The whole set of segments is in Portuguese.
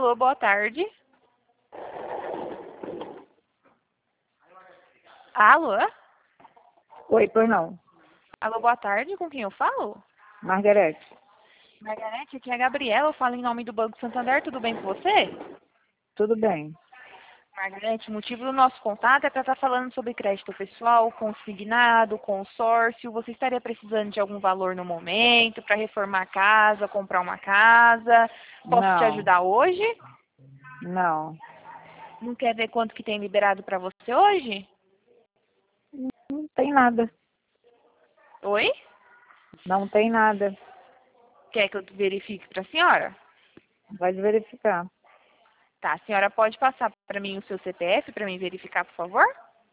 Alô, boa tarde. Alô? Oi, pois não. Alô, boa tarde, com quem eu falo? Margarete. Margarete, aqui é a Gabriela, eu falo em nome do Banco Santander, tudo bem com você? Tudo bem. Margarete, o motivo do nosso contato é para estar falando sobre crédito pessoal, consignado, consórcio. Você estaria precisando de algum valor no momento para reformar a casa, comprar uma casa? Posso te Não, ajudar hoje? não. Não quer ver quanto que tem liberado para você hoje? Não tem nada. Oi? Não tem nada. Quer que eu verifique para a senhora? Pode verificar. Tá, a senhora pode passar para mim o seu CPF para mim verificar, por favor?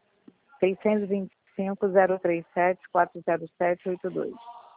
625-037-40782.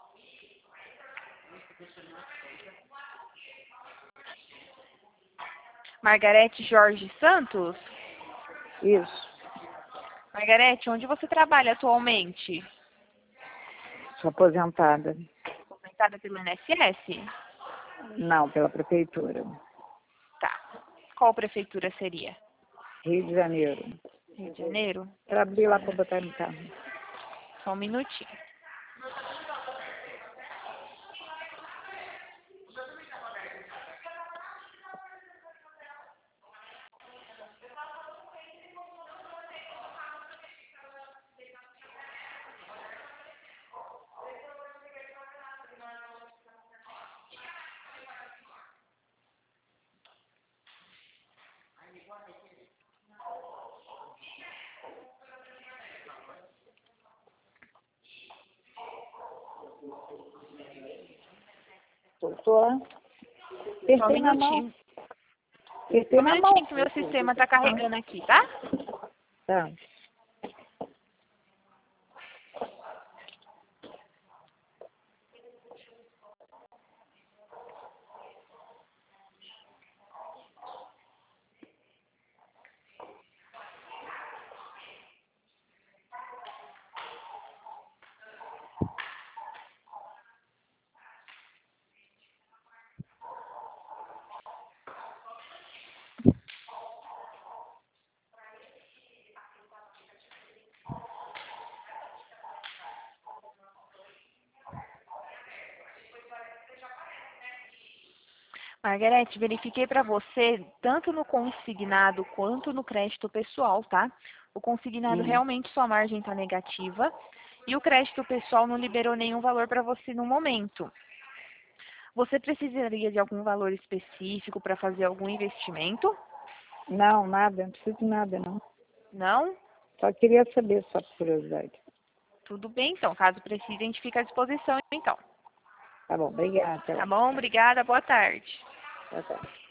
Margarete Jorge Santos? Isso. Margarete, onde você trabalha atualmente? Sou aposentada. Aposentada pelo INSS? Não, pela prefeitura. Tá. Qual prefeitura seria? Rio de Janeiro. Rio de Janeiro? Quero abrir lá para botar no carro. Só um minutinho. Tô lá. Só um Apertei na mão. minutinho. Apertei Só um na minutinho mão. que o meu sistema está carregando aqui, tá? Tá. Margarete, verifiquei para você tanto no consignado quanto no crédito pessoal, tá? O consignado Sim. realmente sua margem está negativa e o crédito pessoal não liberou nenhum valor para você no momento. Você precisaria de algum valor específico para fazer algum investimento? Não, nada. Não preciso de nada, não. Não? Só queria saber, só por curiosidade. Tudo bem, então. Caso precise, a gente fica à disposição, então. Tá bom, obrigada. Até Tá lá. bom? Obrigada. Boa tarde. Boa tarde.